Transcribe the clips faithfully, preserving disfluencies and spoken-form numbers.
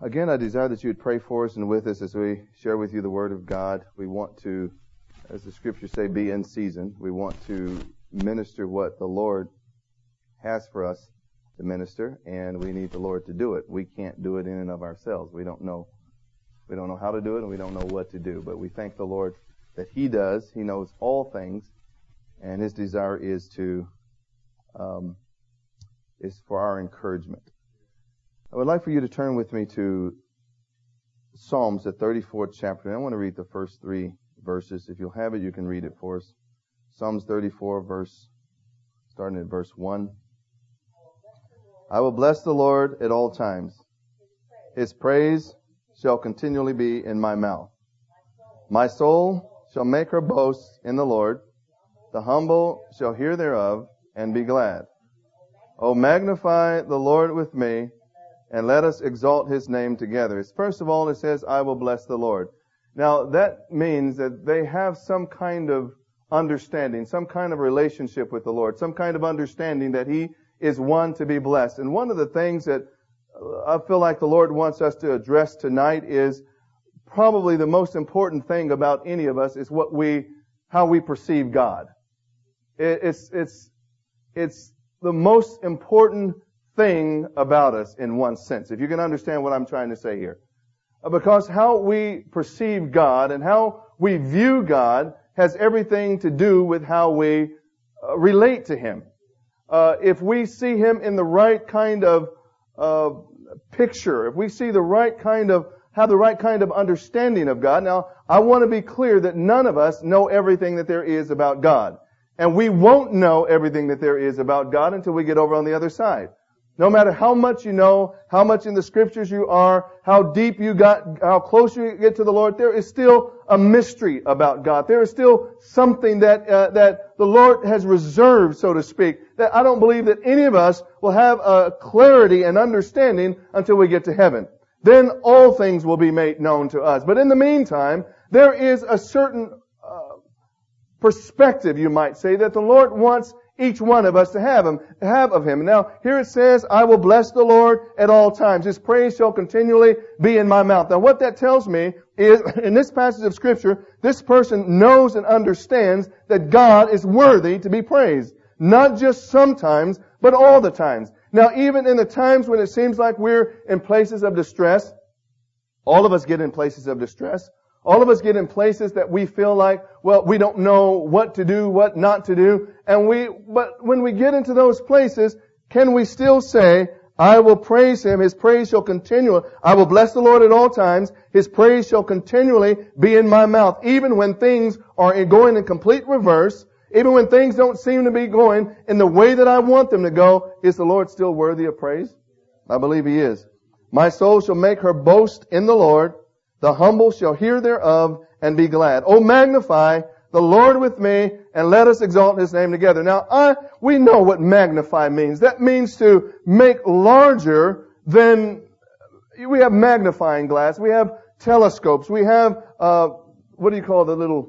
Again, I desire that you would pray for us and with us as we share with you the Word of God. We want to, as the Scriptures say, be in season. We want to minister what the Lord has for us to minister, and we need the Lord to do it. We can't do it in and of ourselves. We don't know. We don't know how to do it, and we don't know what to do. But we thank the Lord that He does. He knows all things, and His desire is to um, is for our encouragement. I would like for you to turn with me to Psalms, the thirty-fourth chapter. And I want to read the first three verses. If you'll have it, you can read it for us. Psalms thirty-four, verse, starting at verse one. I will bless the Lord at all times. His praise shall continually be in my mouth. My soul shall make her boast in the Lord. The humble shall hear thereof and be glad. O magnify the Lord with me, and let us exalt His name together. First of all, it says, I will bless the Lord. Now, that means that they have some kind of understanding, some kind of relationship with the Lord, some kind of understanding that He is one to be blessed. And one of the things that I feel like the Lord wants us to address tonight is probably the most important thing about any of us is what we, how we perceive God. It's, it's, it's the most important thing about us in one sense, if you can understand what I'm trying to say here. Because how we perceive God and how we view God has everything to do with how we uh, relate to Him. Uh, if we see Him in the right kind of uh, picture, if we see the right kind of, have the right kind of understanding of God. Now, I want to be clear that none of us know everything that there is about God. And we won't know everything that there is about God until we get over on the other side. No matter how much you know, how much in the Scriptures you are, how deep you got, how close you get to the Lord, there is still a mystery about God. There is still something that uh, that the Lord has reserved, so to speak, that I don't believe that any of us will have a clarity and understanding until we get to heaven. Then all things will be made known to us. But in the meantime, there is a certain uh, perspective, you might say, that the Lord wants each one of us to have him, have of Him. Now, here it says, I will bless the Lord at all times. His praise shall continually be in my mouth. Now, what that tells me is, in this passage of Scripture, this person knows and understands that God is worthy to be praised. Not just sometimes, but all the times. Now, even in the times when it seems like we're in places of distress, all of us get in places of distress. All of us get in places that we feel like, well, we don't know what to do, what not to do. And we, but when we get into those places, can we still say, I will praise Him, His praise shall continue. I will bless the Lord at all times. His praise shall continually be in my mouth. Even when things are going in complete reverse, even when things don't seem to be going in the way that I want them to go, is the Lord still worthy of praise? I believe He is. My soul shall make her boast in the Lord. The humble shall hear thereof and be glad. Oh, magnify the Lord with me, and let us exalt His name together. Now, I, we know what magnify means. That means to make larger than, we have magnifying glass, we have telescopes, we have, uh, what do you call the little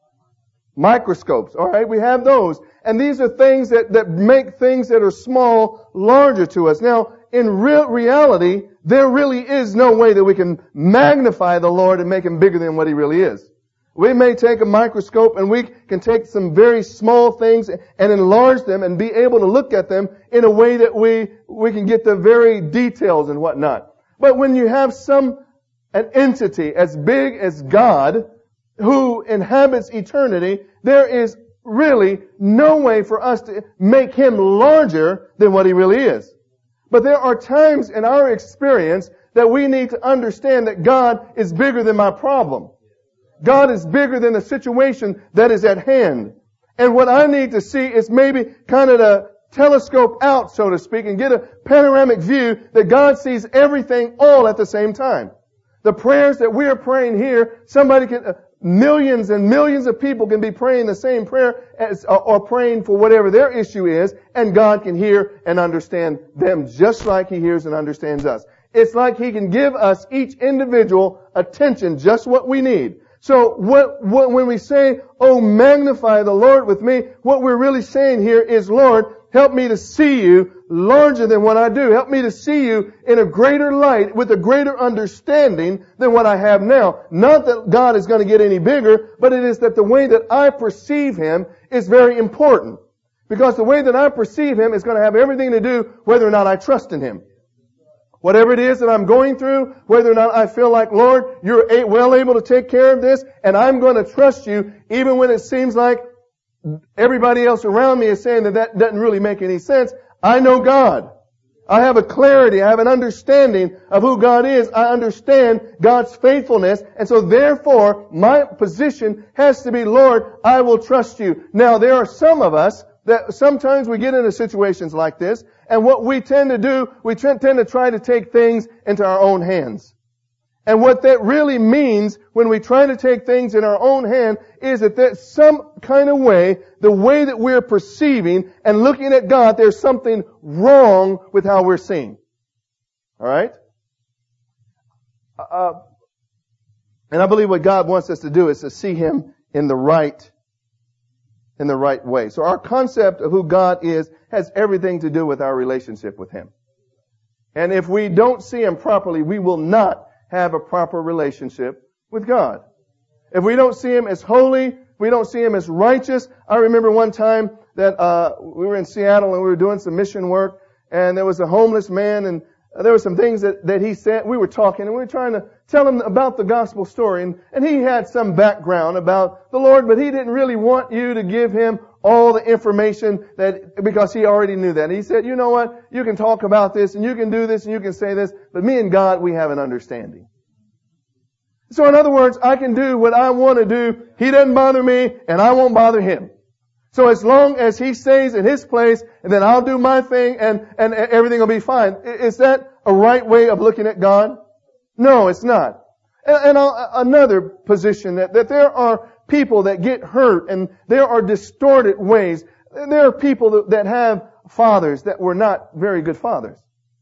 microscopes, alright? We have those. And these are things that, that make things that are small larger to us. Now, in real reality, there really is no way that we can magnify the Lord and make Him bigger than what He really is. We may take a microscope and we can take some very small things and enlarge them and be able to look at them in a way that we, we can get the very details and whatnot. But when you have some, an entity as big as God who inhabits eternity, there is really no way for us to make Him larger than what He really is. But there are times in our experience that we need to understand that God is bigger than my problem. God is bigger than the situation that is at hand. And what I need to see is maybe kind of to telescope out, so to speak, and get a panoramic view that God sees everything all at the same time. The prayers that we are praying here, somebody can, uh, millions and millions of people can be praying the same prayer as, uh, or praying for whatever their issue is, and God can hear and understand them just like He hears and understands us. It's like He can give us each individual attention, just what we need. So what, what, when we say, oh, magnify the Lord with me, what we're really saying here is, Lord, help me to see you larger than what I do. Help me to see you in a greater light, with a greater understanding than what I have now. Not that God is going to get any bigger, but it is that the way that I perceive Him is very important. Because the way that I perceive Him is going to have everything to do whether or not I trust in Him. Whatever it is that I'm going through, whether or not I feel like, Lord, you're well able to take care of this, and I'm going to trust you even when it seems like everybody else around me is saying that that doesn't really make any sense. I know God. I have a clarity. I have an understanding of who God is. I understand God's faithfulness. And so therefore, my position has to be, Lord, I will trust you. Now, there are some of us that sometimes we get into situations like this, and what we tend to do, we tend to try to take things into our own hands. And what that really means when we try to take things in our own hand is that there's some kind of way, the way that we're perceiving and looking at God, there's something wrong with how we're seeing. Alright? Uh, and I believe what God wants us to do is to see Him in the right, in the right way. So our concept of who God is has everything to do with our relationship with Him. And if we don't see Him properly, we will not have a proper relationship with God. If we don't see Him as holy, we don't see Him as righteous. I remember one time that uh we were in Seattle and we were doing some mission work, and there was a homeless man, and there were some things that, that he said. We were talking and we were trying to tell him about the gospel story, and, and he had some background about the Lord, but he didn't really want you to give him all the information that, because he already knew that. And he said, you know what, you can talk about this and you can do this and you can say this, but me and God, we have an understanding. So in other words, I can do what I want to do. He doesn't bother me and I won't bother him. So as long as he stays in his place, and then I'll do my thing, and, and everything will be fine. Is that a right way of looking at God? No, it's not. And, and I'll, another position, that, that there are people that get hurt, and there are distorted ways. There are people that, that have fathers that were not very good fathers.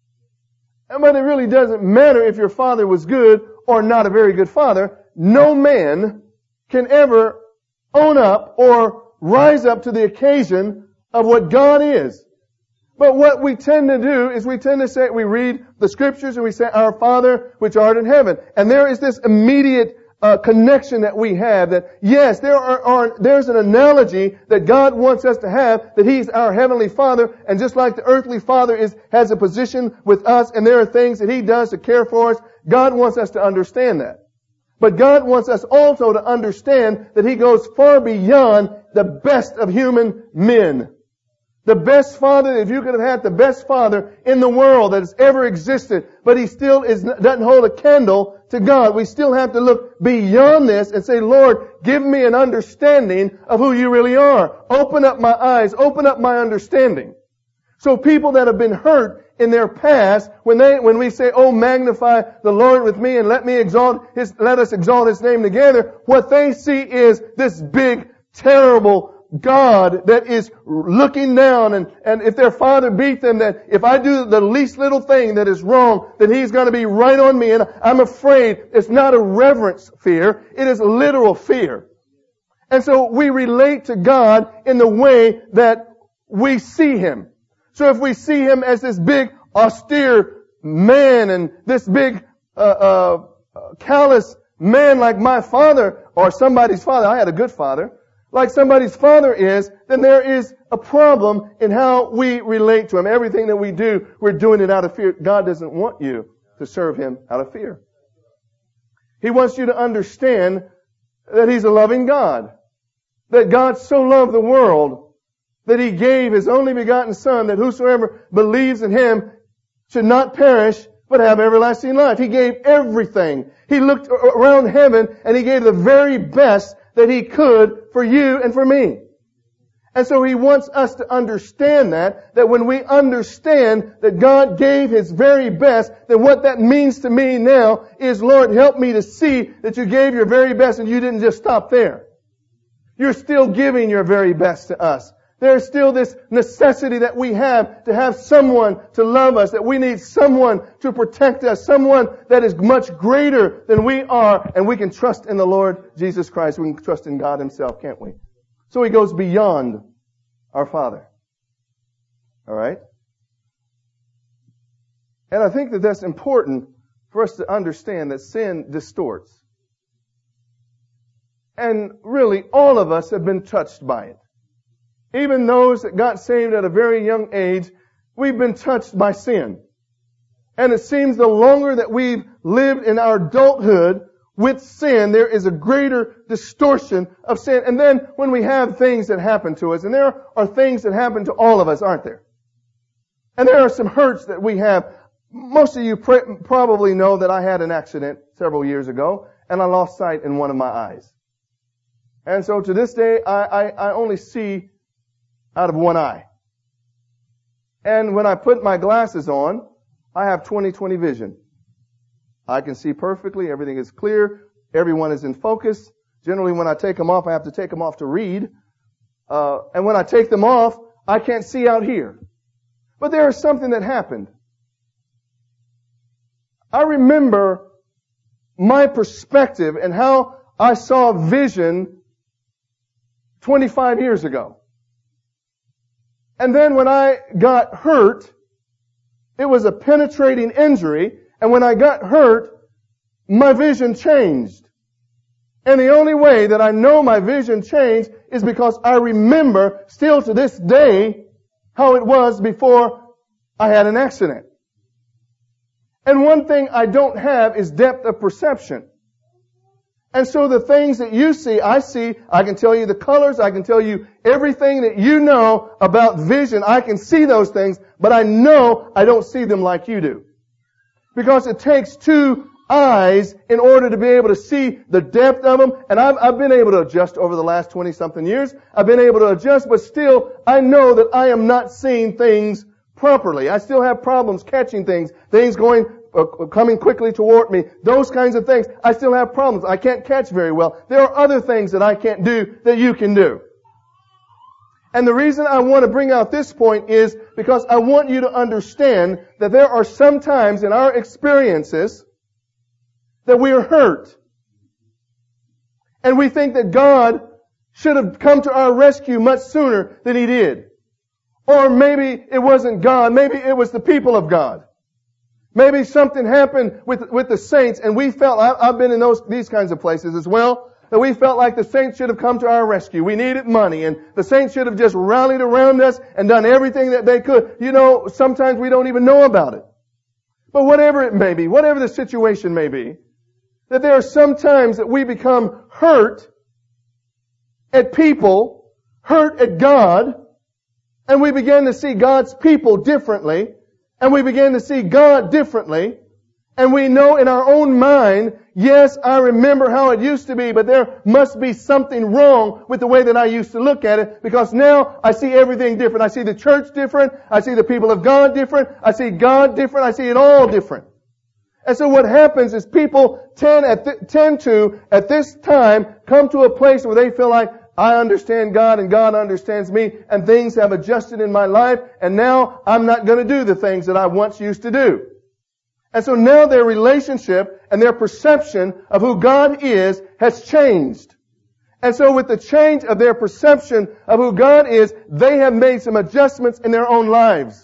But it really doesn't matter if your father was good or not a very good father. No man can ever own up or rise up to the occasion of what God is. But what we tend to do is we tend to say, we read the scriptures and we say, Our Father which art in heaven. And there is this immediate uh, connection that we have that, yes, there are, are there's an analogy that God wants us to have, that He's our Heavenly Father, and just like the earthly Father is has a position with us, and there are things that He does to care for us, God wants us to understand that. But God wants us also to understand that He goes far beyond the best of human men. The best father, if you could have had the best father in the world that has ever existed, but he still is, doesn't hold a candle to God. We still have to look beyond this and say, Lord, give me an understanding of who you really are. Open up my eyes, open up my understanding. So people that have been hurt in their past, when they, when we say, oh, magnify the Lord with me and let me exalt His, let us exalt His name together, what they see is this big, terrible God that is looking down, and, and if their father beat them, that if I do the least little thing that is wrong, then He's going to be right on me, and I'm afraid. It's not a reverence fear, it is literal fear. And so we relate to God in the way that we see Him. So if we see Him as this big, austere man, and this big, uh, uh, callous man like my father, or somebody's father, I had a good father, like somebody's father is, then there is a problem in how we relate to Him. Everything that we do, we're doing it out of fear. God doesn't want you to serve Him out of fear. He wants you to understand that He's a loving God. That God so loved the world that He gave His only begotten Son, that whosoever believes in Him should not perish, but have everlasting life. He gave everything. He looked around heaven and He gave the very best that He could for you and for me. And so He wants us to understand that, that when we understand that God gave His very best, then what that means to me now is, Lord, help me to see that You gave Your very best and You didn't just stop there. You're still giving Your very best to us. There's still this necessity that we have to have someone to love us, that we need someone to protect us, someone that is much greater than we are, and we can trust in the Lord Jesus Christ. We can trust in God Himself, can't we? So He goes beyond our Father. All right? And I think that that's important for us to understand that sin distorts. And really, all of us have been touched by it. Even those that got saved at a very young age, we've been touched by sin. And it seems the longer that we've lived in our adulthood with sin, there is a greater distortion of sin. And then when we have things that happen to us, and there are things that happen to all of us, aren't there? And there are some hurts that we have. Most of you pr- probably know that I had an accident several years ago, and I lost sight in one of my eyes. And so to this day, I, I, I only see out of one eye. And when I put my glasses on, I have twenty twenty vision. I can see perfectly. Everything is clear. Everyone is in focus. Generally, when I take them off, I have to take them off to read. Uh, and when I take them off, I can't see out here. But there is something that happened. I remember my perspective and how I saw vision twenty-five years ago. And then when I got hurt, it was a penetrating injury. And when I got hurt, my vision changed. And the only way that I know my vision changed is because I remember still to this day how it was before I had an accident. And one thing I don't have is depth of perception. And so the things that you see, I see, I can tell you the colors, I can tell you everything that you know about vision. I can see those things, but I know I don't see them like you do. Because it takes two eyes in order to be able to see the depth of them. And I've, I've been able to adjust over the last twenty-something years. I've been able to adjust, but still, I know that I am not seeing things properly. I still have problems catching things, things going, uh, coming quickly toward me, those kinds of things. I still have problems. I can't catch very well. There are other things that I can't do that you can do. And the reason I want to bring out this point is because I want you to understand that there are some times in our experiences that we are hurt. And we think that God should have come to our rescue much sooner than He did. Or maybe it wasn't God. Maybe it was the people of God. Maybe something happened with, with the saints and we felt, I, I've been in those, these kinds of places as well, that we felt like the saints should have come to our rescue. We needed money and the saints should have just rallied around us and done everything that they could. You know, sometimes we don't even know about it. But whatever it may be, whatever the situation may be, that there are some times that we become hurt at people, hurt at God, and we begin to see God's people differently, and we begin to see God differently, and we know in our own mind, yes, I remember how it used to be, but there must be something wrong with the way that I used to look at it, because now I see everything different. I see the church different, I see the people of God different, I see God different, I see it all different. And so what happens is people tend, at th- tend to, at this time, come to a place where they feel like, I understand God and God understands me, and things have adjusted in my life, and now I'm not going to do the things that I once used to do. And so now their relationship and their perception of who God is has changed. And so with the change of their perception of who God is, they have made some adjustments in their own lives.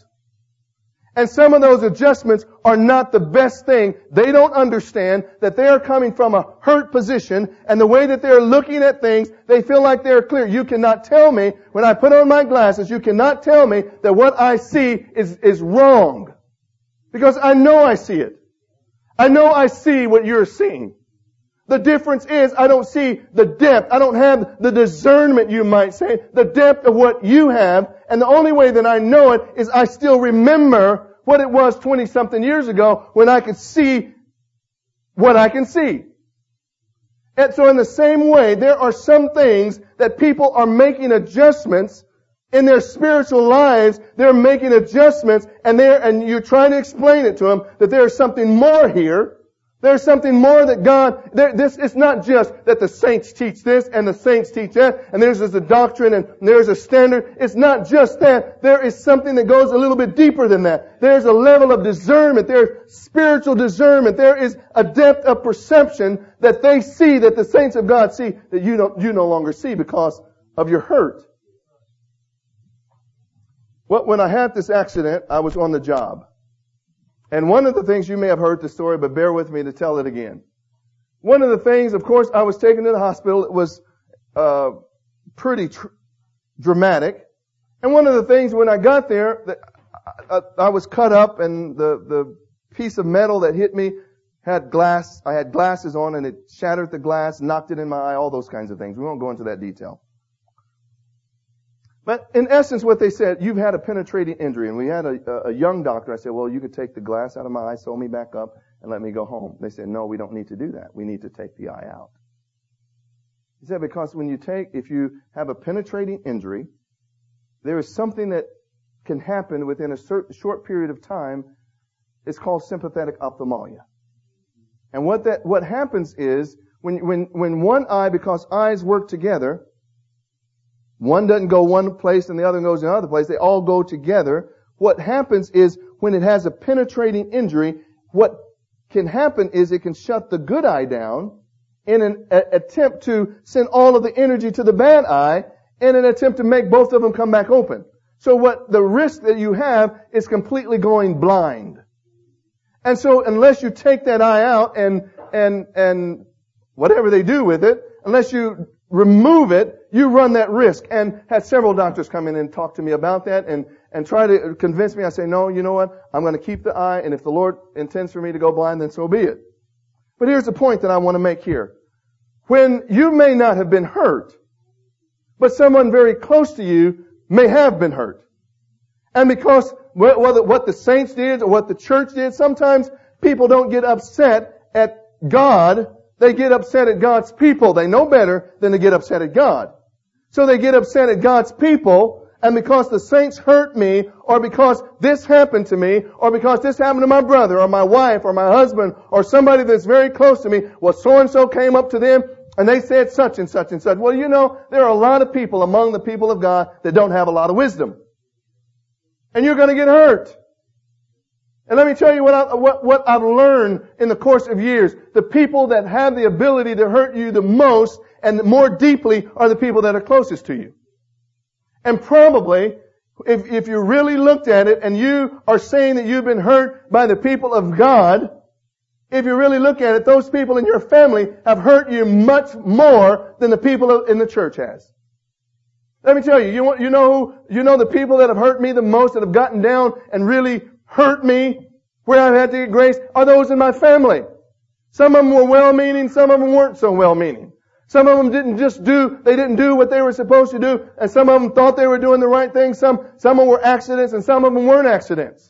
And some of those adjustments are not the best thing. They don't understand that they are coming from a hurt position, and the way that they're looking at things, they feel like they're clear. You cannot tell me, when I put on my glasses, you cannot tell me that what I see is, is wrong. Because I know I see it. I know I see what you're seeing. The difference is I don't see the depth. I don't have the discernment, you might say, the depth of what you have. And the only way that I know it is I still remember what it was twenty-something years ago when I could see what I can see. And so in the same way, there are some things that people are making adjustments in their spiritual lives. They're making adjustments, and they're, and you're trying to explain it to them that there's something more here. There's something more that God, there, this, it's not just that the saints teach this and the saints teach that, and there's just a doctrine and there's a standard. It's not just that. There is something that goes a little bit deeper than that. There's a level of discernment. There's spiritual discernment. There is a depth of perception that they see, that the saints of God see, that you don't, you no longer see because of your hurt. Well, when I had this accident, I was on the job. And one of the things, you may have heard the story, but bear with me to tell it again. One of the things, of course, I was taken to the hospital. It was uh pretty tr- dramatic. And one of the things, when I got there, that I, I was cut up, and the, the piece of metal that hit me had glass. I had glasses on, and it shattered the glass, knocked it in my eye, all those kinds of things. We won't go into that detail. But in essence, what they said, you've had a penetrating injury. And we had a, a young doctor. I said, well, you could take the glass out of my eye, sew me back up, and let me go home. They said, no, we don't need to do that. We need to take the eye out. He said, because when you take, if you have a penetrating injury, there is something that can happen within a certain short period of time. It's called sympathetic ophthalmia. And what that, what happens is, when, when, when one eye, because eyes work together, one doesn't go one place and the other goes another place. They all go together. What happens is, when it has a penetrating injury, what can happen is it can shut the good eye down in an a, attempt to send all of the energy to the bad eye, in an attempt to make both of them come back open. So what the risk that you have is completely going blind. And so unless you take that eye out and and and whatever they do with it, unless you remove it, you run that risk. And had several doctors come in and talk to me about that and, and try to convince me. I say, no, you know what? I'm going to keep the eye, and if the Lord intends for me to go blind, then so be it. But here's the point that I want to make here. When you may not have been hurt, but someone very close to you may have been hurt. And because whether what the saints did or what the church did, sometimes people don't get upset at God. They get upset at God's people. They know better than to get upset at God. So they get upset at God's people, and because the saints hurt me, or because this happened to me, or because this happened to my brother, or my wife, or my husband, or somebody that's very close to me, well, so-and-so came up to them, and they said such and such and such. Well, you know, there are a lot of people among the people of God that don't have a lot of wisdom. And you're going to get hurt. And let me tell you what, I, what, what I've learned in the course of years. The people that have the ability to hurt you the most and more deeply are the people that are closest to you. And probably, if, if you really looked at it and you are saying that you've been hurt by the people of God, if you really look at it, those people in your family have hurt you much more than the people in the church has. Let me tell you, you, you know, you know the people that have hurt me the most, that have gotten down and really hurt me, where I've had to get grace, are those in my family. Some of them were well-meaning, some of them weren't so well-meaning. Some of them didn't just do, they didn't do what they were supposed to do, and some of them thought they were doing the right thing. Some, some of them were accidents, and some of them weren't accidents.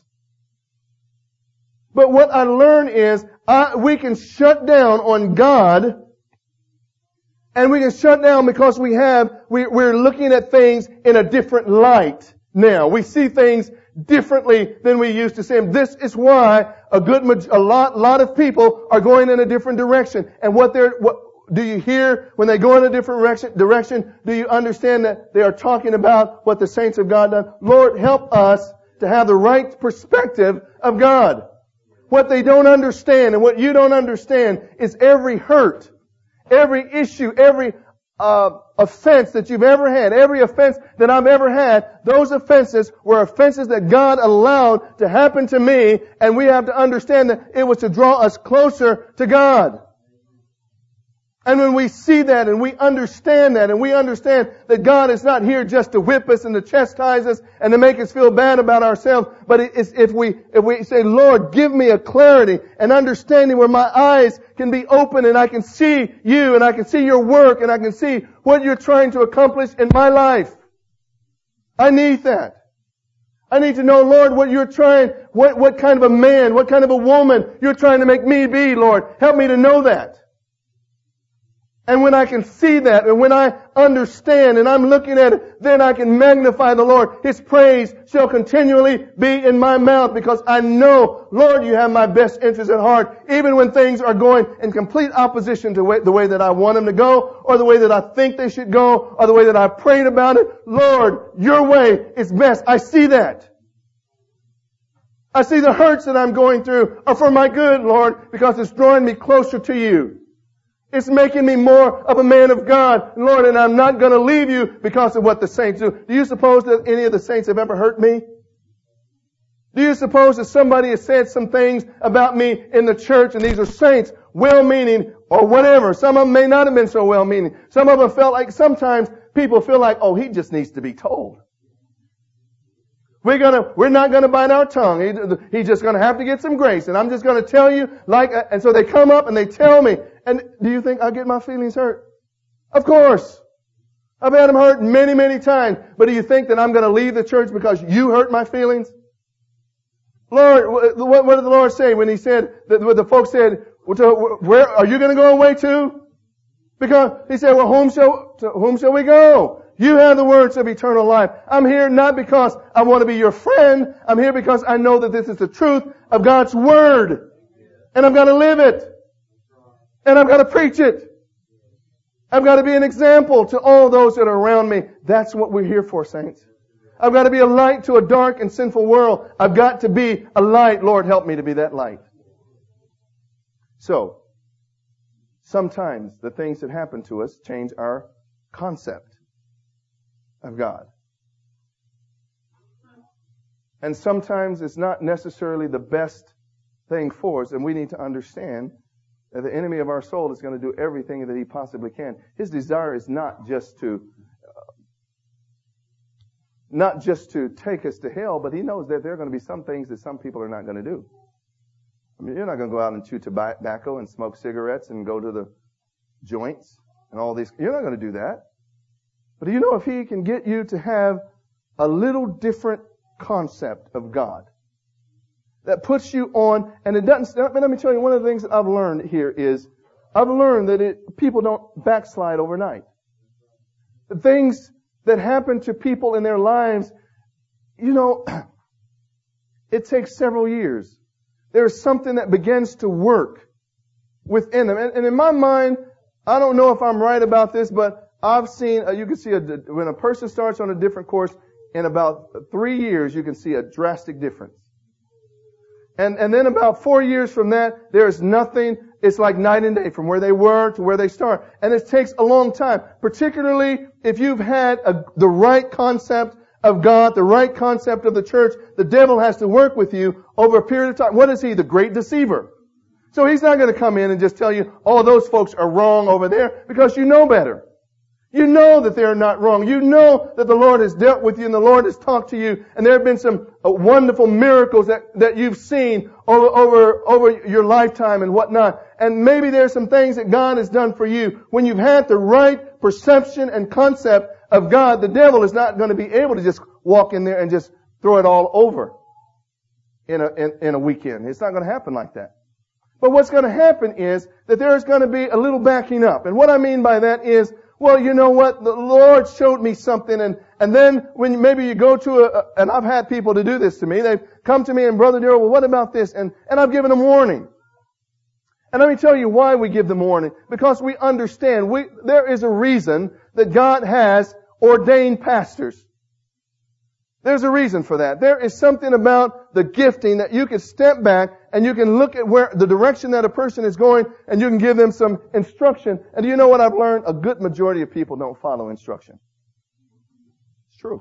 But what I learned is, I, we can shut down on God, and we can shut down because we have, we, we're looking at things in a different light now. We see things differently than we used to see them. This is why a good, a lot, lot of people are going in a different direction. And what they're, what, do you hear when they go in a different direction, direction? Do you understand that they are talking about what the saints of God done? Lord, help us to have the right perspective of God. What they don't understand and what you don't understand is every hurt, every issue, every uh offense that you've ever had, every offense that I've ever had, those offenses were offenses that God allowed to happen to me, and we have to understand that it was to draw us closer to God. And when we see that and we understand that and we understand that God is not here just to whip us and to chastise us and to make us feel bad about ourselves, but it's if we, if we say, Lord, give me a clarity and understanding where my eyes can be open and I can see you and I can see your work and I can see what you're trying to accomplish in my life. I need that. I need to know, Lord, what you're trying, what, what kind of a man, what kind of a woman you're trying to make me be, Lord. Help me to know that. And when I can see that, and when I understand, and I'm looking at it, then I can magnify the Lord. His praise shall continually be in my mouth, because I know, Lord, you have my best interests at heart, even when things are going in complete opposition to the way that I want them to go, or the way that I think they should go, or the way that I prayed about it. Lord, your way is best. I see that. I see the hurts that I'm going through are for my good, Lord, because it's drawing me closer to you. It's making me more of a man of God, Lord, and I'm not going to leave you because of what the saints do. Do you suppose that any of the saints have ever hurt me? Do you suppose that somebody has said some things about me in the church, and these are saints, well-meaning or whatever? Some of them may not have been so well-meaning. Some of them felt like, sometimes people feel like, oh, he just needs to be told. We're gonna, we're not gonna bite our tongue. He, he's just gonna have to get some grace, and I'm just gonna tell you like, and so they come up and they tell me. And do you think I get my feelings hurt? Of course. I've had them hurt many, many times. But do you think that I'm gonna leave the church because you hurt my feelings? Lord, what, what did the Lord say when He said, that when the folks said, where, are you gonna go away too? Because He said, well, whom shall, to whom shall we go? You have the words of eternal life. I'm here not because I want to be your friend. I'm here because I know that this is the truth of God's Word. And I've got to live it. And I've got to preach it. I've got to be an example to all those that are around me. That's what we're here for, saints. I've got to be a light to a dark and sinful world. I've got to be a light. Lord, help me to be that light. So, sometimes the things that happen to us change our concept of God. And sometimes it's not necessarily the best thing for us, and we need to understand that the enemy of our soul is going to do everything that he possibly can. His desire is not just to uh, not just to take us to hell, but he knows that there are going to be some things that some people are not going to do. I mean, you're not going to go out and chew tobacco and smoke cigarettes and go to the joints and all these. You're not going to do that. But do you know if he can get you to have a little different concept of God that puts you on, and it doesn't, let me tell you, one of the things that I've learned here is, I've learned that it, people don't backslide overnight. The things that happen to people in their lives, you know, it takes several years. There's something that begins to work within them. And, and in my mind, I don't know if I'm right about this, but I've seen, uh, you can see a, when a person starts on a different course, in about three years, you can see a drastic difference. And, and then about four years from that, there's nothing, it's like night and day from where they were to where they start. And it takes a long time, particularly if you've had a, the right concept of God, the right concept of the church. The devil has to work with you over a period of time. What is he? The great deceiver. So he's not going to come in and just tell you, oh, those folks are wrong over there, because you know better. You know that they're not wrong. You know that the Lord has dealt with you and the Lord has talked to you, and there have been some uh, wonderful miracles that, that you've seen over, over, over your lifetime and whatnot. And maybe there's some things that God has done for you. When you've had the right perception and concept of God, the devil is not going to be able to just walk in there and just throw it all over in a, in, in a weekend. It's not going to happen like that. But what's going to happen is that there's going to be a little backing up. And what I mean by that is, well, you know what? The Lord showed me something, and, and then when maybe you go to a, and I've had people to do this to me, they've come to me and, Brother Darrell, well, what about this? And, and I've given them warning. And let me tell you why we give them warning. Because we understand, we, there is a reason that God has ordained pastors. There's a reason for that. There is something about the gifting that you can step back and you can look at where the direction that a person is going, and you can give them some instruction. And do you know what I've learned? A good majority of people don't follow instruction. It's true.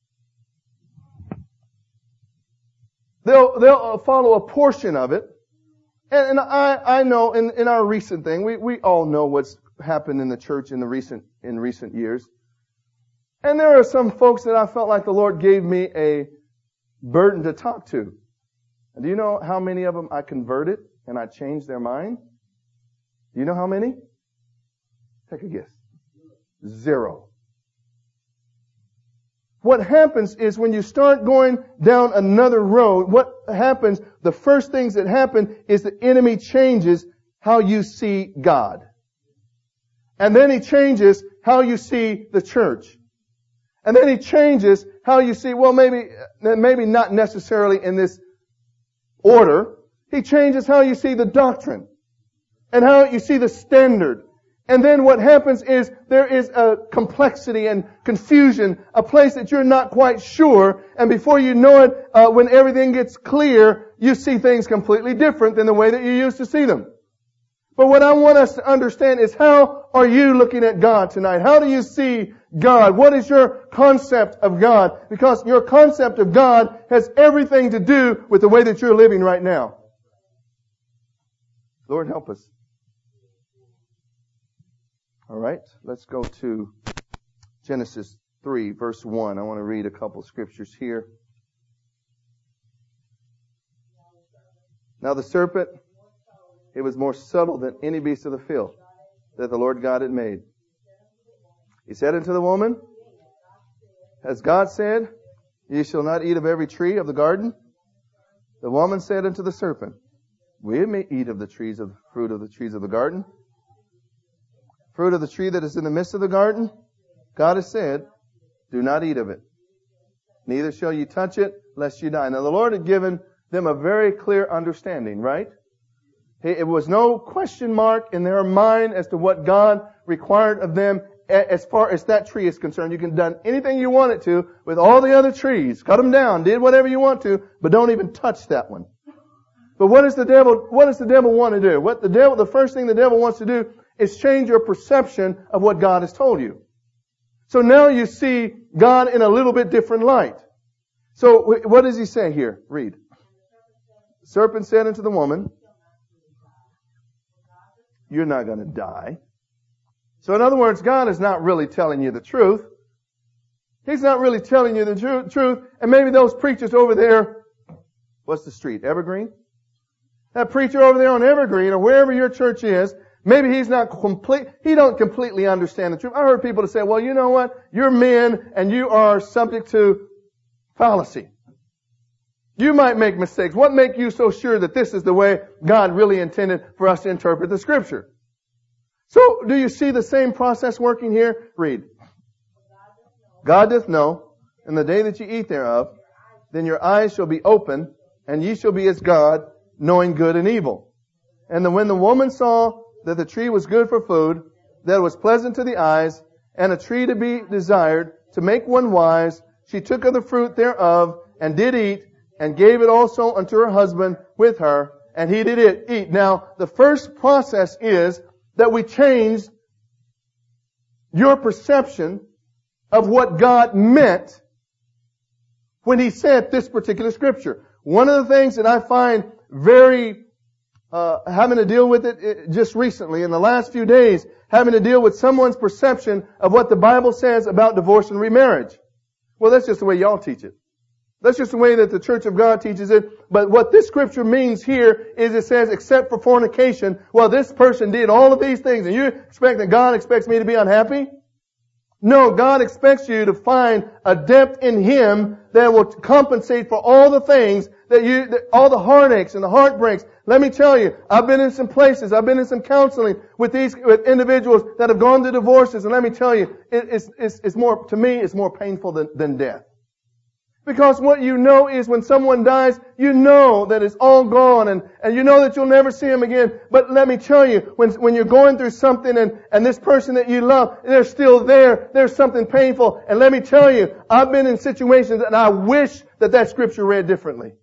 They'll, they'll follow a portion of it. And, and I, I know in, in our recent thing, we, we all know what's happened in the church in the recent, in recent years. And there are some folks that I felt like the Lord gave me a burden to talk to. And do you know how many of them I converted and I changed their mind? Do you know how many? Take a guess. Zero. What happens is when you start going down another road, what happens, the first things that happen is the enemy changes how you see God. And then he changes how you see the church. And then he changes how you see, well, maybe, maybe not necessarily in this order. He changes how you see the doctrine and how you see the standard. And then what happens is there is a complexity and confusion, a place that you're not quite sure. And before you know it, uh, when everything gets clear, you see things completely different than the way that you used to see them. But what I want us to understand is, how are you looking at God tonight? How do you see God? What is your concept of God? Because your concept of God has everything to do with the way that you're living right now. Lord, help us. All right, let's go to Genesis three, verse one. I want to read a couple scriptures here. Now the serpent, it was more subtle than any beast of the field that the Lord God had made. He said unto the woman, Has God said, Ye shall not eat of every tree of the garden? The woman said unto the serpent, We may eat of the trees of the fruit of the trees of the garden. Fruit of the tree that is in the midst of the garden, God has said, Do not eat of it. Neither shall you touch it, lest you die. Now the Lord had given them a very clear understanding, right? It was no question mark in their mind as to what God required of them as far as that tree is concerned. You can do anything you wanted to with all the other trees. Cut them down, did whatever you want to, but don't even touch that one. But what does the devil, what does the devil want to do? What the devil, the first thing the devil wants to do is change your perception of what God has told you. So now you see God in a little bit different light. So what does he say here? Read. The serpent said unto the woman, You're not going to die. So in other words, God is not really telling you the truth. He's not really telling you the tru- truth. And maybe those preachers over there, what's the street? Evergreen? That preacher over there on Evergreen or wherever your church is, maybe he's not complete, he don't completely understand the truth. I heard people to say, well, you know what? You're men and you are subject to fallacy. You might make mistakes. What makes you so sure that this is the way God really intended for us to interpret the Scripture? So, do you see the same process working here? Read. God doth know, in the day that ye eat thereof, then your eyes shall be open, and ye shall be as God, knowing good and evil. And then when the woman saw that the tree was good for food, that it was pleasant to the eyes, and a tree to be desired, to make one wise, she took of the fruit thereof, and did eat, and gave it also unto her husband with her, and he did it eat. Now, the first process is that we change your perception of what God meant when He said this particular scripture. One of the things that I find very, uh, having to deal with it just recently, in the last few days, having to deal with someone's perception of what the Bible says about divorce and remarriage. Well, that's just the way y'all teach it. That's just the way that the Church of God teaches it. But what this scripture means here is it says, except for fornication, well, this person did all of these things, and you expect that God expects me to be unhappy? No, God expects you to find a depth in Him that will compensate for all the things that you, that, all the heartaches and the heartbreaks. Let me tell you, I've been in some places, I've been in some counseling with these, with individuals that have gone to divorces, and let me tell you, it, it's, it's, it's more, to me, it's more painful than, than death. Because what you know is when someone dies, you know that it's all gone and, and you know that you'll never see them again. But let me tell you, when, when you're going through something and, and this person that you love, they're still there, there's something painful. And let me tell you, I've been in situations and I wish that that scripture read differently.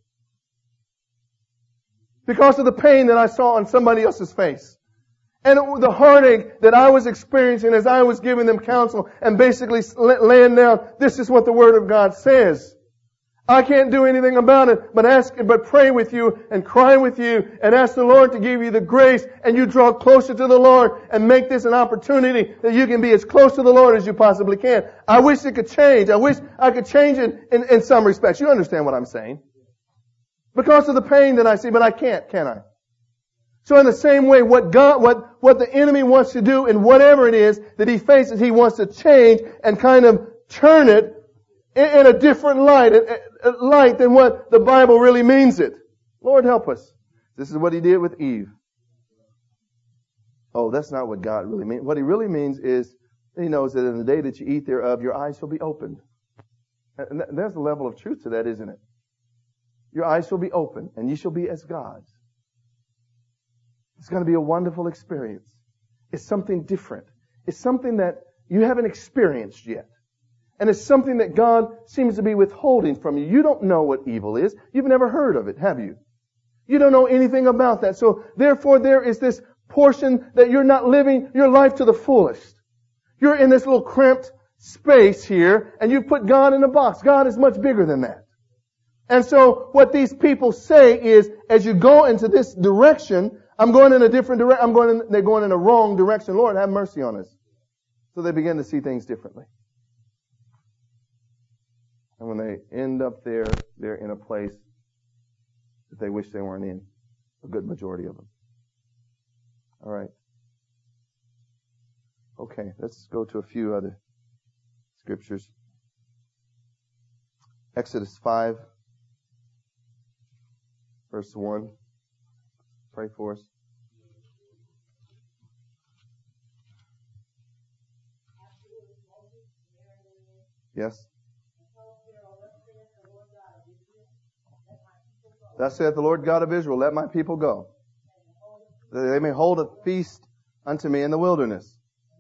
Because of the pain that I saw on somebody else's face. And it, the heartache that I was experiencing as I was giving them counsel and basically laying down, this is what the Word of God says. I can't do anything about it, but ask, but pray with you and cry with you and ask the Lord to give you the grace and you draw closer to the Lord and make this an opportunity that you can be as close to the Lord as you possibly can. I wish it could change. I wish I could change it in, in some respects. You understand what I'm saying? Because of the pain that I see, but I can't, can I? So in the same way, what God, what, what the enemy wants to do in whatever it is that he faces, he wants to change and kind of turn it in, in a different light. light than what the Bible really means it. Lord help us. This is what He did with Eve. Oh, that's not what God really means. What He really means is He knows that in the day that you eat thereof, your eyes shall be opened. And there's a level of truth to that, isn't it? Your eyes shall be open and ye shall be as gods. It's going to be a wonderful experience. It's something different. It's something that you haven't experienced yet. And it's something that God seems to be withholding from you. You don't know what evil is. You've never heard of it, have you? You don't know anything about that. So therefore there is this portion that you're not living your life to the fullest. You're in this little cramped space here, and you put God in a box. God is much bigger than that. And so what these people say is, as you go into this direction, I'm going in a different direction. I'm going in, they're going in a wrong direction. Lord, have mercy on us. So they begin to see things differently. And when they end up there, they're in a place that they wish they weren't in. A good majority of them. All right. Okay, let's go to a few other scriptures. Exodus five, verse one. Pray for us. Yes? Thus saith the Lord God of Israel, let my people go, that they may hold a feast unto me in the wilderness.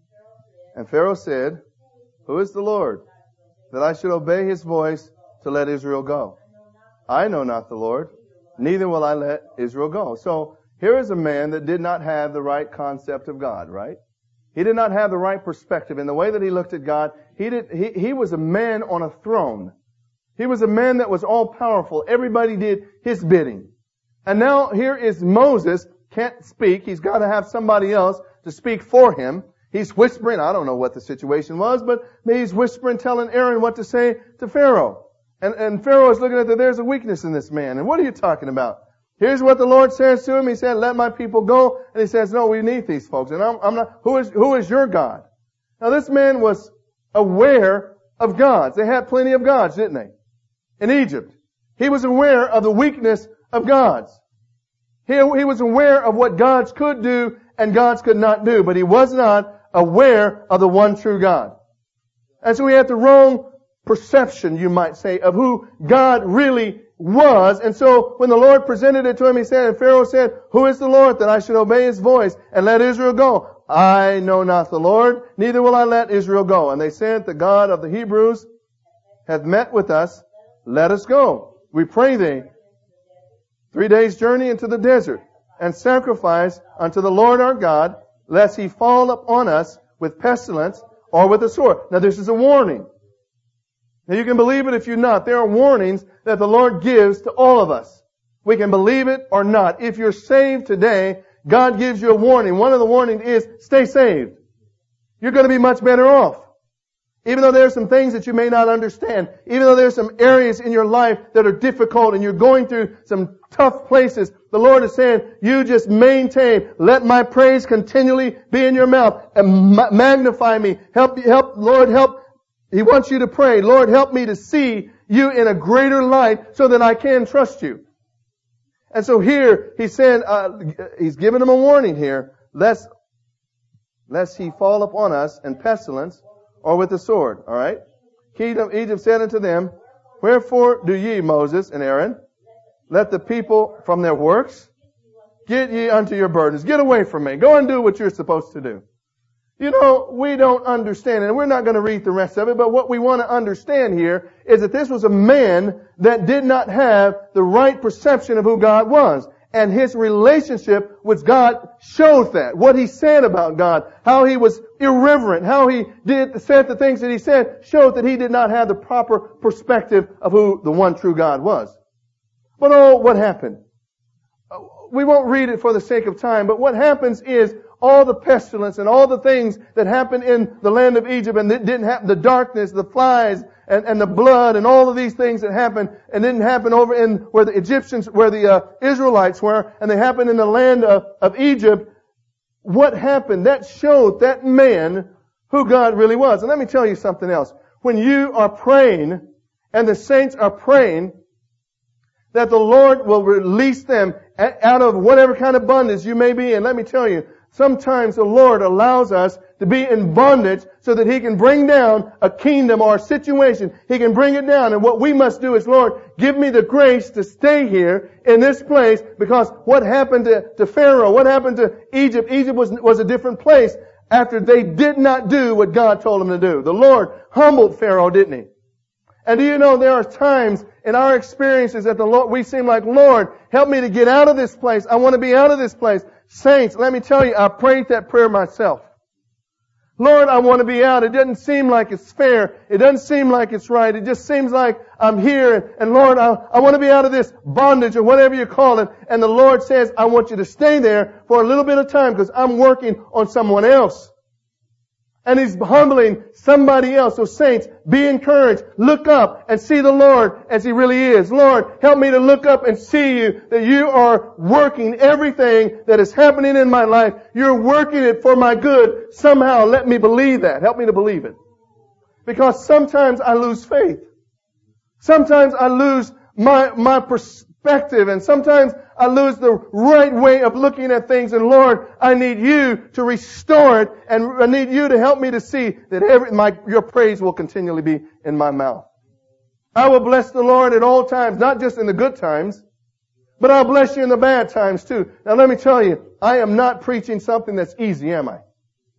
And Pharaoh said, who is the Lord, that I should obey his voice to let Israel go? I know not the Lord, neither will I let Israel go. So here is a man that did not have the right concept of God, right? He did not have the right perspective. In the way that he looked at God, he did, he, he was a man on a throne. He was a man that was all powerful. Everybody did his bidding. And now here is Moses, can't speak. He's got to have somebody else to speak for him. He's whispering. I don't know what the situation was, but he's whispering, telling Aaron what to say to Pharaoh. And, and Pharaoh is looking at that. There's a weakness in this man. And what are you talking about? Here's what the Lord says to him. He said, let my people go. And he says, no, we need these folks. And I'm, I'm not, who is, who is your God? Now this man was aware of gods. They had plenty of gods, didn't they? In Egypt. He was aware of the weakness of gods. He, he was aware of what gods could do and gods could not do, but he was not aware of the one true God. And so he had the wrong perception, you might say, of who God really was. And so when the Lord presented it to him, he said, and Pharaoh said, who is the Lord that I should obey his voice and let Israel go? I know not the Lord, neither will I let Israel go. And they said, the God of the Hebrews hath met with us. Let us go, we pray thee, three days' journey into the desert, and sacrifice unto the Lord our God, lest he fall upon us with pestilence or with a sword. Now this is a warning. Now you can believe it if you're not. There are warnings that the Lord gives to all of us. We can believe it or not. If you're saved today, God gives you a warning. One of the warnings is, stay saved. You're going to be much better off. Even though there are some things that you may not understand, even though there are some areas in your life that are difficult and you're going through some tough places, the Lord is saying, you just maintain, let my praise continually be in your mouth and ma- magnify me. Help, help, Lord, help. He wants you to pray, Lord, help me to see you in a greater light so that I can trust you. And so here, he said, uh, he's giving them a warning here, lest, lest he fall upon us in pestilence, or with the sword, all right? King of Egypt said unto them, wherefore do ye, Moses and Aaron, let the people from their works get ye unto your burdens. Get away from me. Go and do what you're supposed to do. You know, we don't understand, and we're not going to read the rest of it, but what we want to understand here is that this was a man that did not have the right perception of who God was. And his relationship with God showed that. What he said about God, how he was irreverent, how he did said the things that he said, showed that he did not have the proper perspective of who the one true God was. But oh, what happened? We won't read it for the sake of time, but what happens is all the pestilence and all the things that happened in the land of Egypt, and it didn't happen, the darkness, the flies, and, and the blood, and all of these things that happened, and didn't happen over in where the Egyptians, where the uh, Israelites were, and they happened in the land of, of Egypt. What happened? That showed that man who God really was. And let me tell you something else. When you are praying, and the saints are praying, that the Lord will release them out of whatever kind of bondage you may be in. Let me tell you, sometimes the Lord allows us to be in bondage so that He can bring down a kingdom or a situation. He can bring it down. And what we must do is, Lord, give me the grace to stay here in this place, because what happened to, to Pharaoh, what happened to Egypt, Egypt was, was a different place after they did not do what God told them to do. The Lord humbled Pharaoh, didn't He? And do you know there are times in our experiences that the Lord, we seem like, Lord, help me to get out of this place. I want to be out of this place. Saints, let me tell you, I prayed that prayer myself. Lord, I want to be out. It doesn't seem like it's fair. It doesn't seem like it's right. It just seems like I'm here. And, and Lord, I, I want to be out of this bondage or whatever you call it. And the Lord says, I want you to stay there for a little bit of time because I'm working on someone else. And He's humbling somebody else. So saints, be encouraged. Look up and see the Lord as He really is. Lord, help me to look up and see You, that You are working everything that is happening in my life. You're working it for my good. Somehow let me believe that. Help me to believe it. Because sometimes I lose faith. Sometimes I lose my, my perspective, and sometimes I lose the right way of looking at things. And Lord, I need You to restore it, and I need You to help me to see that every, my, Your praise will continually be in my mouth. I will bless the Lord at all times, not just in the good times, but I'll bless You in the bad times too. Now let me tell you, I am not preaching something that's easy, am I?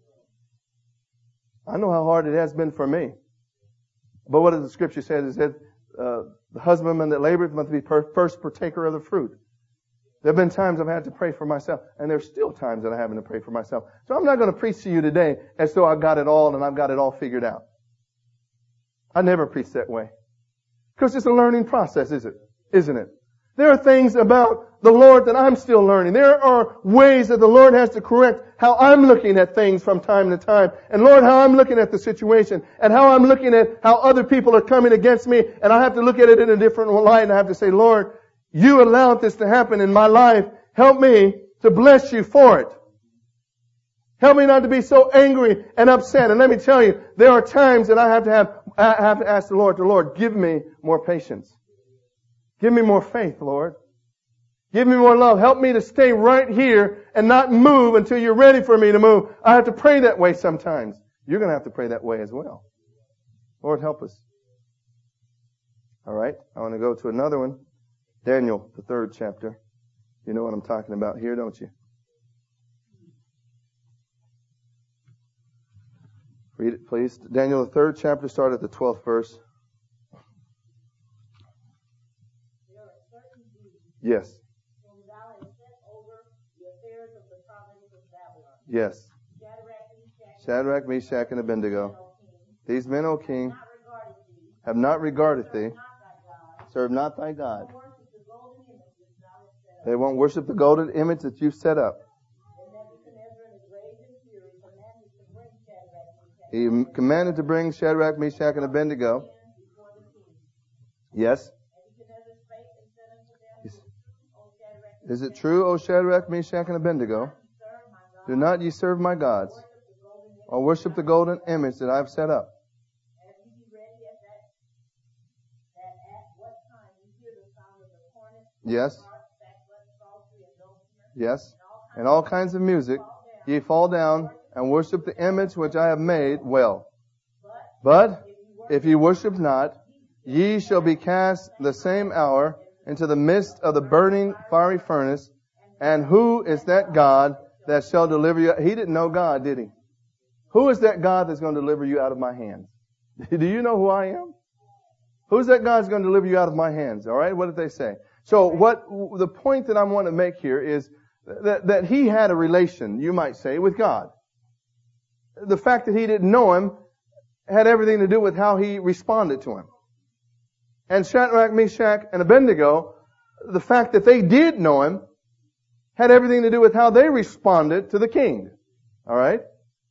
I know how hard it has been for me. But what does the Scripture say? It says, uh, the husbandman that laboreth must be per- first partaker of the fruit. There have been times I've had to pray for myself, and there's still times that I'm having to pray for myself. So I'm not going to preach to you today as though I've got it all and I've got it all figured out. I never preach that way. Because it's a learning process, is it? Isn't it? There are things about the Lord that I'm still learning. There are ways that the Lord has to correct how I'm looking at things from time to time. And Lord, how I'm looking at the situation and how I'm looking at how other people are coming against me. And I have to look at it in a different light. And I have to say, Lord, You allowed this to happen in my life. Help me to bless You for it. Help me not to be so angry and upset. And let me tell you, there are times that I have to have, I have to ask the Lord, the Lord, give me more patience. Give me more faith, Lord. Give me more love. Help me to stay right here and not move until You're ready for me to move. I have to pray that way sometimes. You're going to have to pray that way as well. Lord, help us. All right. I want to go to another one. Daniel, the third chapter. You know what I'm talking about here, don't you? Read it, please. Daniel, the third chapter, start at the twelfth verse. Yes. Yes. Shadrach, Meshach, and Abednego. These men, O king, have not regarded thee. Serve not thy God. They won't worship the golden image that you've set up. He commanded to bring Shadrach, Meshach, and Abednego. Yes. Is it true, O Shadrach, Meshach, and Abednego? Do not ye serve my gods, or worship the golden image that I have set up. Yes. Yes. And all kinds of music, ye fall down and worship the image which I have made. Well, but if ye worship not, ye shall be cast the same hour into the midst of the burning fiery furnace. And who is that God that shall deliver you? He didn't know God, did he? Who is that God that's going to deliver you out of my hands? Do you know who I am? Who's that God that's going to deliver you out of my hands? All right, what did they say? So what the point that I want to make here is that, that he had a relation, you might say, with God. The fact that he didn't know Him had everything to do with how he responded to Him. And Shadrach, Meshach, and Abednego, the fact that they did know Him had everything to do with how they responded to the king. All right?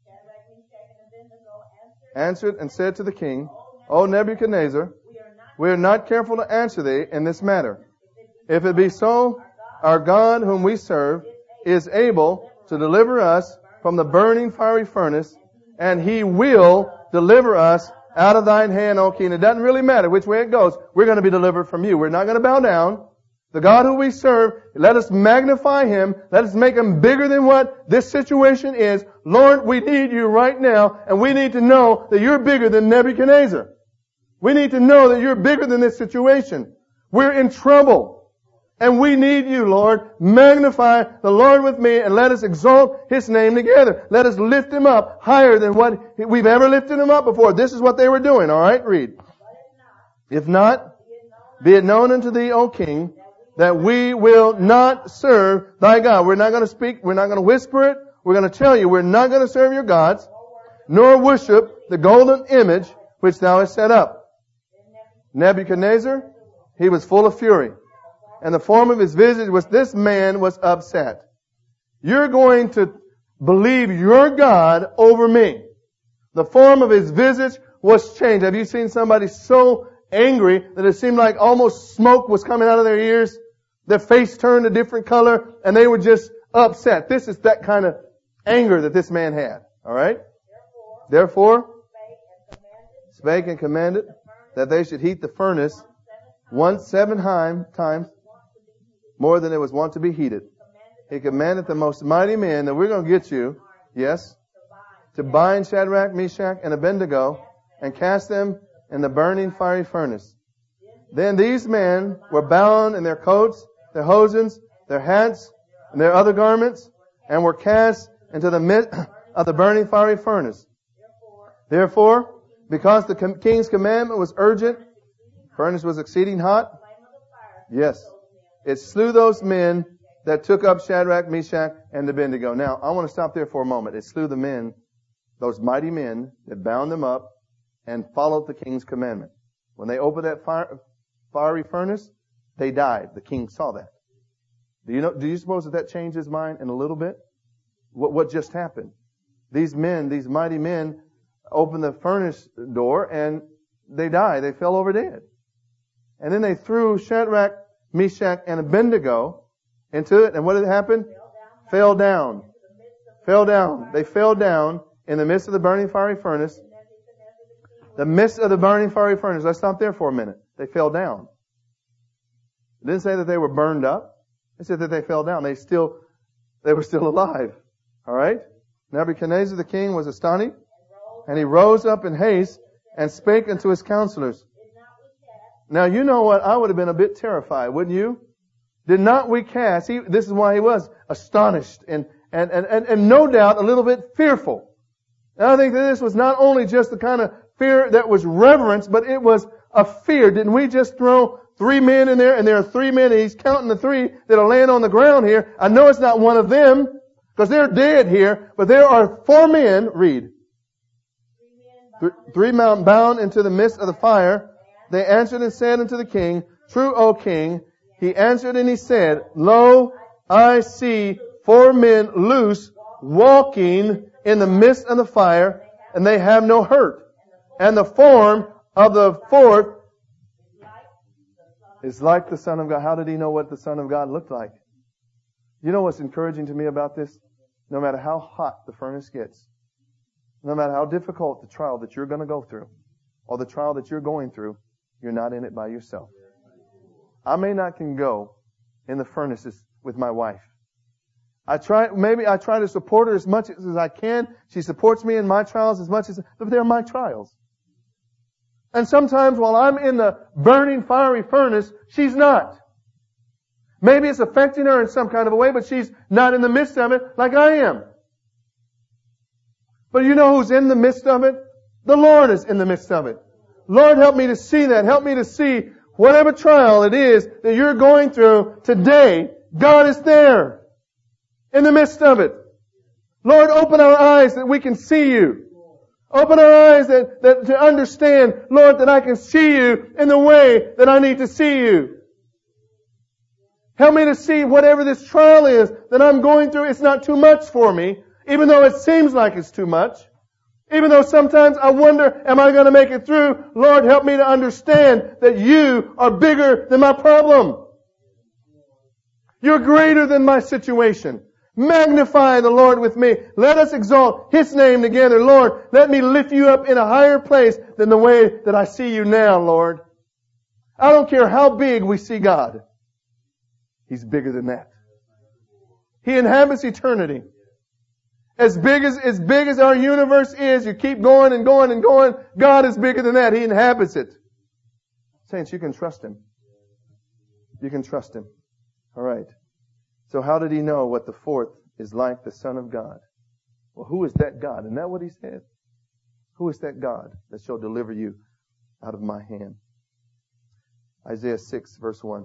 Answered and said to the king, O Nebuchadnezzar, we are not careful to answer thee in this matter. If it be so, our God whom we serve is able to deliver us from the burning fiery furnace, and He will deliver us out of thine hand, O king. It doesn't really matter which way it goes. We're going to be delivered from you. We're not going to bow down. The God who we serve, let us magnify Him. Let us make Him bigger than what this situation is. Lord, we need You right now, and we need to know that You're bigger than Nebuchadnezzar. We need to know that You're bigger than this situation. We're in trouble. And we need You, Lord. Magnify the Lord with me and let us exalt His name together. Let us lift Him up higher than what we've ever lifted Him up before. This is what they were doing, all right? Read. If not, be it known unto thee, O king, that we will not serve thy God. We're not going to speak, we're not going to whisper it. We're going to tell you we're not going to serve your gods, nor worship the golden image which thou hast set up. Nebuchadnezzar, he was full of fury. And the form of his visage was, this man was upset. You're going to believe your God over me. The form of his visage was changed. Have you seen somebody so angry that it seemed like almost smoke was coming out of their ears? Their face turned a different color and they were just upset. This is that kind of anger that this man had. Alright? Therefore, spake and commanded that they should heat the furnace once seven times more than it was wont to be heated. He commanded the most mighty men that we're going to get you, yes, to bind Shadrach, Meshach, and Abednego and cast them in the burning fiery furnace. Then these men were bound in their coats, their hosens, their hats, and their other garments, and were cast into the midst of the burning fiery furnace. Therefore, because the king's commandment was urgent, the furnace was exceeding hot. Yes, it slew those men that took up Shadrach, Meshach, and Abednego. Now, I want to stop there for a moment. It slew the men, those mighty men that bound them up and followed the king's commandment. When they opened that fire, fiery furnace, they died. The king saw that. Do you know? Do you suppose that that changed his mind in a little bit? What, what just happened? These men, these mighty men, opened the furnace door and they died. They fell over dead. And then they threw Shadrach, Meshach, and Abednego into it. And what did happen? Fell down. Fell down. They fell down in the midst of the burning fiery furnace. The midst of the burning fiery furnace. Let's stop there for a minute. They fell down. It didn't say that they were burned up. It said that they fell down. They still, they were still alive. All right? Nebuchadnezzar the king was astonished, and he rose up in haste and spake unto his counselors. Now, you know what? I would have been a bit terrified, wouldn't you? Did not we cast? He, this is why he was astonished and, and, and, and, and no doubt a little bit fearful. And I think that this was not only just the kind of fear that was reverence, but it was a fear. Didn't we just throw three men in there, and there are three men, and he's counting the three that'll land on the ground here. I know it's not one of them, because they're dead here, but there are four men, read. Th- three men bound into the midst of the fire. They answered and said unto the king, True, O king. He answered and he said, Lo, I see four men loose, walking in the midst of the fire, and they have no hurt. And the form of the fourth is like the Son of God. How did he know what the Son of God looked like? You know what's encouraging to me about this? No matter how hot the furnace gets, no matter how difficult the trial that you're going to go through, or the trial that you're going through, you're not in it by yourself. I may not can go in the furnaces with my wife. I try, maybe I try to support her as much as I can. She supports me in my trials as much as, but they're my trials. And sometimes while I'm in the burning fiery furnace, she's not. Maybe it's affecting her in some kind of a way, but she's not in the midst of it like I am. But you know who's in the midst of it? The Lord is in the midst of it. Lord, help me to see that. Help me to see whatever trial it is that you're going through today, God is there in the midst of it. Lord, open our eyes that we can see you. Open our eyes that, that to understand, Lord, that I can see you in the way that I need to see you. Help me to see whatever this trial is that I'm going through, it's not too much for me, even though it seems like it's too much. Even though sometimes I wonder, am I going to make it through? Lord, help me to understand that you are bigger than my problem. You're greater than my situation. Magnify the Lord with me. Let us exalt His name together. Lord, let me lift you up in a higher place than the way that I see you now, Lord. I don't care how big we see God. He's bigger than that. He inhabits eternity. As big as, as big as our universe is, you keep going and going and going, God is bigger than that. He inhabits it. Saints, you can trust Him. You can trust Him. All right. So how did he know what the fourth is like the Son of God? Well, who is that God? Isn't that what he said? Who is that God that shall deliver you out of my hand? Isaiah six, verse one.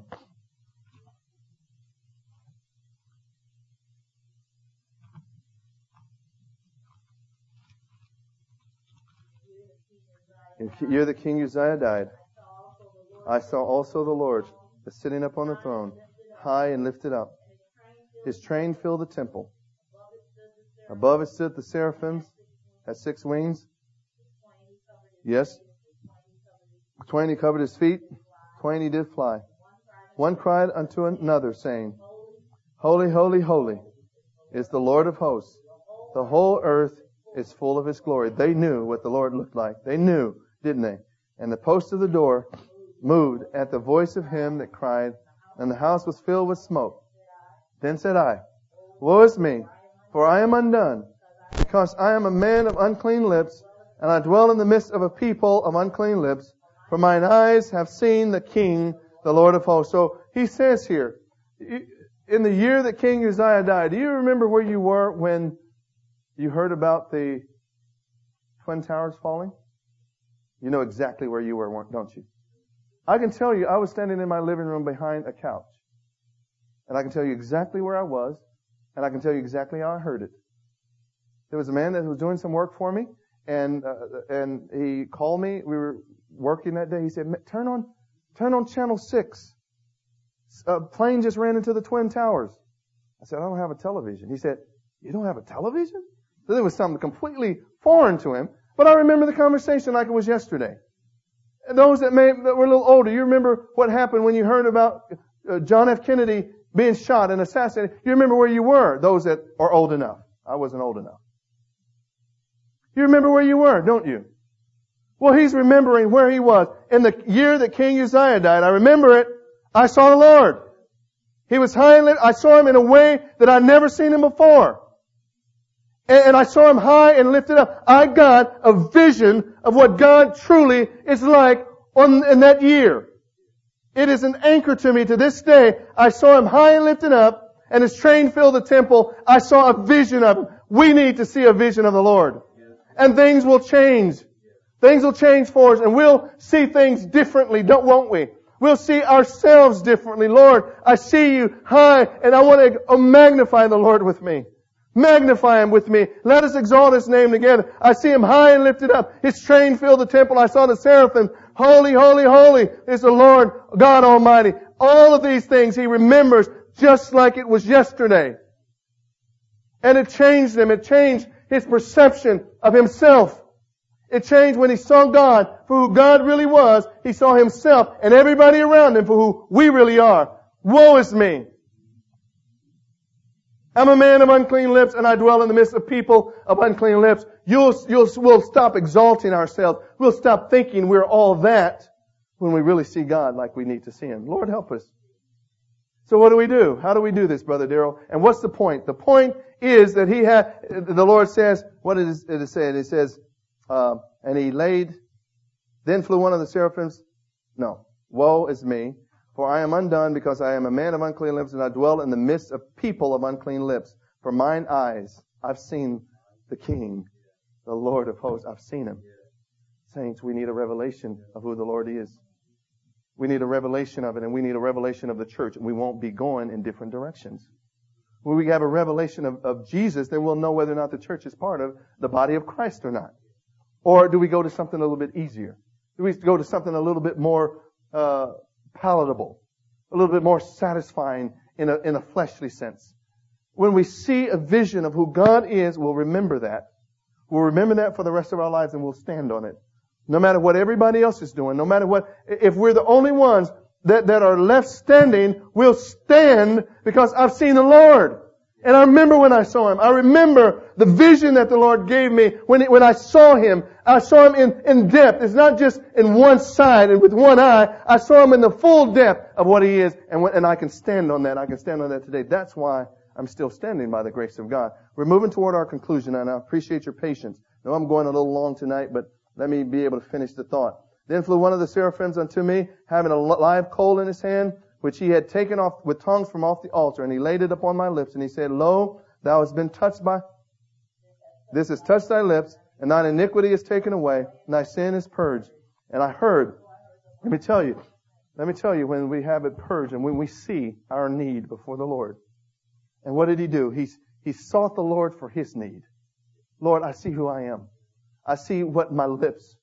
In the year that King Uzziah died, I saw also the Lord sitting upon the throne, high and lifted up. His train filled the temple. Above it stood the seraphims, had six wings. Yes. Twain he covered his feet, twain he did fly. One cried unto another, saying, Holy, holy, holy is the Lord of hosts. The whole earth is full of His glory. They knew what the Lord looked like. They knew, didn't they? And the post of the door moved at the voice of him that cried, and the house was filled with smoke. Then said I, Woe is me, for I am undone, because I am a man of unclean lips, and I dwell in the midst of a people of unclean lips, for mine eyes have seen the King, the Lord of hosts. So he says here, in the year that King Uzziah died, do you remember where you were when you heard about the Twin Towers falling? You know exactly where you were, don't you? I can tell you, I was standing in my living room behind a couch. And I can tell you exactly where I was, and I can tell you exactly how I heard it. There was a man that was doing some work for me, and uh, and he called me. We were working that day. He said, "Turn on, turn on channel six. A plane just ran into the Twin Towers." I said, "I don't have a television." He said, "You don't have a television?" So there was something completely foreign to him, but I remember the conversation like it was yesterday. And those that may that were a little older, you remember what happened when you heard about uh, John F. Kennedy being shot and assassinated. You remember where you were, those that are old enough. I wasn't old enough. You remember where you were, don't you? Well, he's remembering where he was. In the year that King Uzziah died, I remember it, I saw the Lord. He was high and lit. I saw Him in a way that I'd never seen Him before. And, and I saw Him high and lifted up. I got a vision of what God truly is like on, in that year. It is an anchor to me to this day. I saw Him high and lifted up, and His train filled the temple. I saw a vision of Him. We need to see a vision of the Lord. And things will change. Things will change for us, and we'll see things differently, don't, won't we? We'll see ourselves differently. Lord, I see You high, and I want to magnify the Lord with me. Magnify Him with me. Let us exalt His name together. I see Him high and lifted up. His train filled the temple. I saw the seraphim. Holy, holy, holy is the Lord God Almighty. All of these things He remembers just like it was yesterday. And it changed Him. It changed His perception of Himself. It changed when He saw God for who God really was. He saw Himself and everybody around Him for who we really are. Woe is me! I'm a man of unclean lips, and I dwell in the midst of people of unclean lips. You'll, you'll, we'll stop exalting ourselves. We'll stop thinking we're all that when we really see God like we need to see Him. Lord, help us. So what do we do? How do we do this, Brother Darrell? And what's the point? The point is that He had, the Lord says, what is it said? It says, uh, and He laid, then flew one of the seraphims. No. Woe is me! For I am undone, because I am a man of unclean lips, and I dwell in the midst of people of unclean lips. For mine eyes, I've seen the King, the Lord of hosts. I've seen Him. Saints, we need a revelation of who the Lord is. We need a revelation of it, and we need a revelation of the church, and we won't be going in different directions. When we have a revelation of, of Jesus, then we'll know whether or not the church is part of the body of Christ or not. Or do we go to something a little bit easier? Do we go to something a little bit more uh palatable, a little bit more satisfying in a, in a fleshly sense? When we see a vision of who God is, we'll remember that. We'll remember that for the rest of our lives, and we'll stand on it. No matter what everybody else is doing, no matter what, if we're the only ones that, that are left standing, we'll stand because I've seen the Lord. And I remember when I saw Him. I remember the vision that the Lord gave me when it, when I saw Him. I saw Him in, in depth. It's not just in one side and with one eye. I saw Him in the full depth of what He is. And, when, and I can stand on that. I can stand on that today. That's why I'm still standing by the grace of God. We're moving toward our conclusion, and I appreciate your patience. I know I'm going a little long tonight, but let me be able to finish the thought. Then flew one of the seraphims unto me, having a live coal in his hand, which he had taken off with tongues from off the altar, and he laid it upon my lips, and he said, Lo, thou hast been touched by, this has touched thy lips, and thine iniquity is taken away, and thy sin is purged. And I heard, let me tell you, Let me tell you, when we have it purged and when we see our need before the Lord. And what did he do? He, he sought the Lord for his need. Lord, I see who I am. I see what my lips,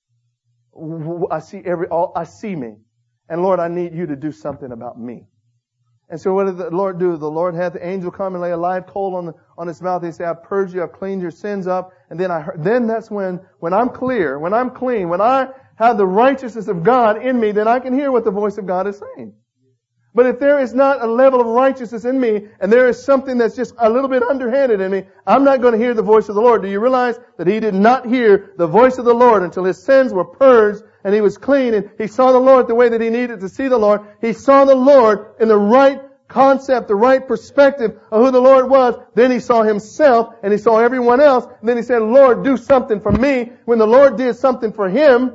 I see every, all, I see me. And Lord, I need you to do something about me. And so what did the Lord do? The Lord had the angel come and lay a live coal on the, on his mouth. He said, I've purged you, I've cleaned your sins up. And then I heard, then that's when, when I'm clear, when I'm clean, when I have the righteousness of God in me, then I can hear what the voice of God is saying. But if there is not a level of righteousness in me, and there is something that's just a little bit underhanded in me, I'm not going to hear the voice of the Lord. Do you realize that he did not hear the voice of the Lord until his sins were purged and he was clean and he saw the Lord the way that he needed to see the Lord? He saw the Lord in the right concept, the right perspective of who the Lord was. Then he saw himself and he saw everyone else. And then he said, Lord, do something for me. When the Lord did something for him,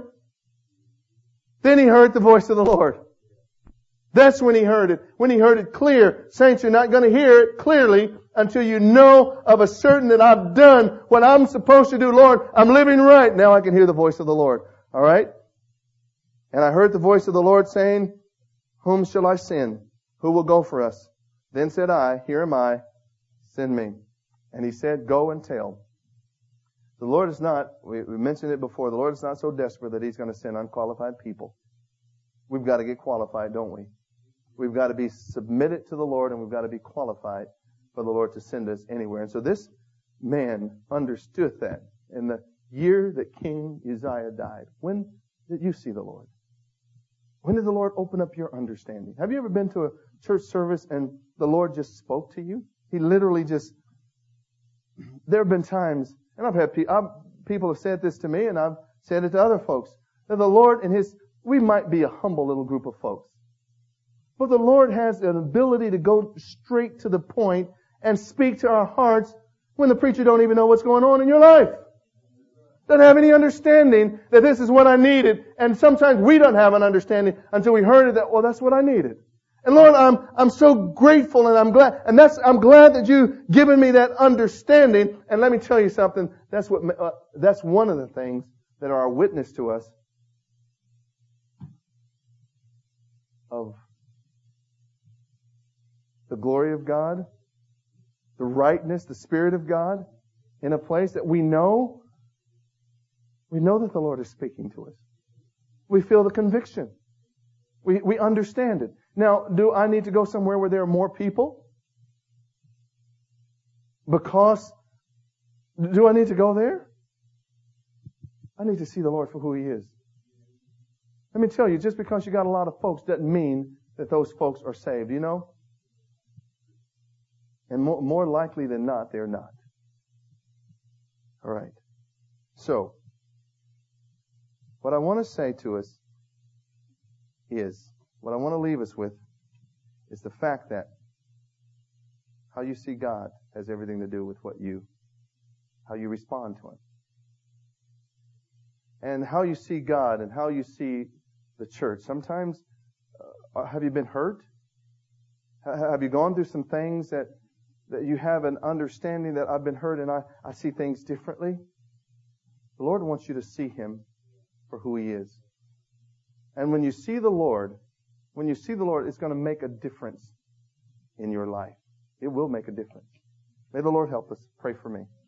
then he heard the voice of the Lord. That's when he heard it. When he heard it clear. Saints, you're not going to hear it clearly until you know of a certain that I've done what I'm supposed to do. Lord, I'm living right. Now I can hear the voice of the Lord. All right? And I heard the voice of the Lord saying, whom shall I send? Who will go for us? Then said I, here am I, send me. And he said, go and tell. The Lord is not, we, we mentioned it before, the Lord is not so desperate that he's going to send unqualified people. We've got to get qualified, don't we? We've got to be submitted to the Lord and we've got to be qualified for the Lord to send us anywhere. And so this man understood that in the year that King Uzziah died. When did you see the Lord? When did the Lord open up your understanding? Have you ever been to a church service and the Lord just spoke to you? He literally just, there have been times, and I've had pe- I've, people have said this to me and I've said it to other folks, that the Lord in His, we might be a humble little group of folks. But the Lord has an ability to go straight to the point and speak to our hearts when the preacher don't even know what's going on in your life. Doesn't have any understanding that this is what I needed. And sometimes we don't have an understanding until we heard it that, well, that's what I needed. And Lord, I'm, I'm so grateful and I'm glad, and that's, I'm glad that you've given me that understanding. And let me tell you something, that's what, uh, that's one of the things that are a witness to us of the glory of God, the rightness, the Spirit of God in a place that we know, we know that the Lord is speaking to us. We feel the conviction. We, we understand it. Now, do I need to go somewhere where there are more people? Because, do I need to go there? I need to see the Lord for who He is. Let me tell you, just because you got a lot of folks doesn't mean that those folks are saved, you know? And more, more likely than not, they're not. All right. So, what I want to say to us is, what I want to leave us with is the fact that how you see God has everything to do with what you, how you respond to Him. And how you see God and how you see the church. Sometimes, uh, have you been hurt? Have you gone through some things that that you have an understanding that I've been hurt and I, I see things differently? The Lord wants you to see Him for who He is. And when you see the Lord, when you see the Lord, it's going to make a difference in your life. It will make a difference. May the Lord help us. Pray for me.